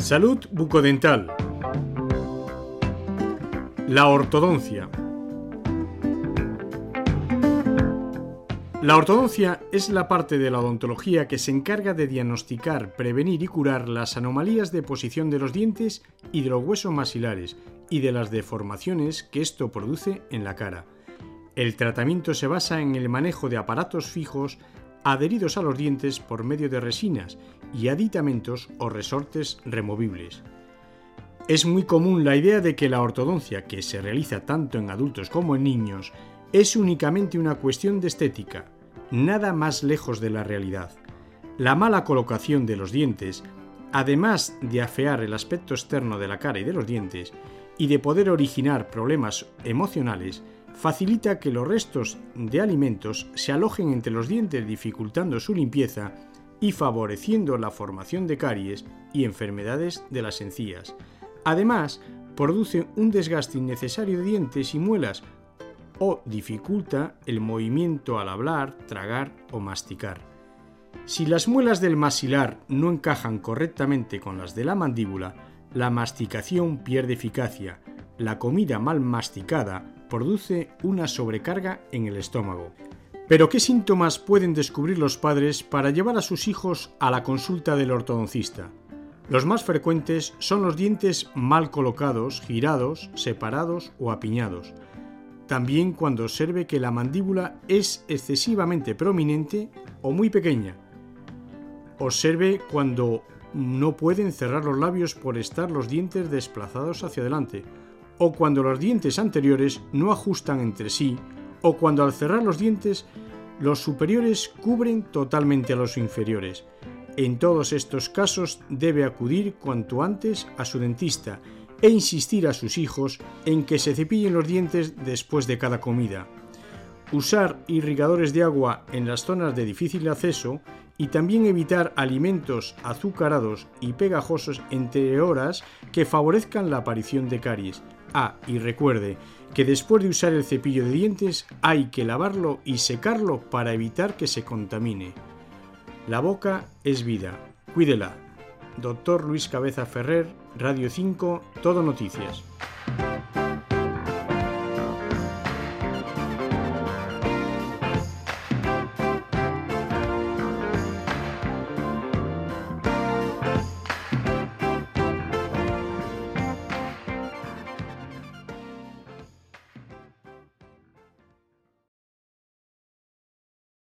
Salud bucodental. La ortodoncia. La ortodoncia es la parte de la odontología que se encarga de diagnosticar, prevenir y curar las anomalías de posición de los dientes y de los huesos maxilares y de las deformaciones que esto produce en la cara. El tratamiento se basa en el manejo de aparatos fijos adheridos a los dientes por medio de resinas y aditamentos o resortes removibles. Es muy común la idea de que la ortodoncia, que se realiza tanto en adultos como en niños, es únicamente una cuestión de estética, nada más lejos de la realidad. La mala colocación de los dientes, además de afear el aspecto externo de la cara y de los dientes, y de poder originar problemas emocionales, facilita que los restos de alimentos se alojen entre los dientes, dificultando su limpieza y favoreciendo la formación de caries y enfermedades de las encías. Además, produce un desgaste innecesario de dientes y muelas o dificulta el movimiento al hablar, tragar o masticar. Si las muelas del maxilar no encajan correctamente con las de la mandíbula, la masticación pierde eficacia. La comida mal masticada produce una sobrecarga en el estómago. Pero ¿qué síntomas pueden descubrir los padres para llevar a sus hijos a la consulta del ortodoncista? Los más frecuentes son los dientes mal colocados, girados, separados o apiñados. También cuando observe que la mandíbula es excesivamente prominente o muy pequeña. Observe cuando no pueden cerrar los labios por estar los dientes desplazados hacia adelante, o cuando los dientes anteriores no ajustan entre sí, o cuando al cerrar los dientes los superiores cubren totalmente a los inferiores. En todos estos casos debe acudir cuanto antes a su dentista e insistir a sus hijos en que se cepillen los dientes después de cada comida. Usar irrigadores de agua en las zonas de difícil acceso y también evitar alimentos azucarados y pegajosos entre horas que favorezcan la aparición de caries. Y recuerde que después de usar el cepillo de dientes hay que lavarlo y secarlo para evitar que se contamine. La boca es vida, cuídela. Dr. Luis Cabeza Ferrer, Radio 5, Todo Noticias.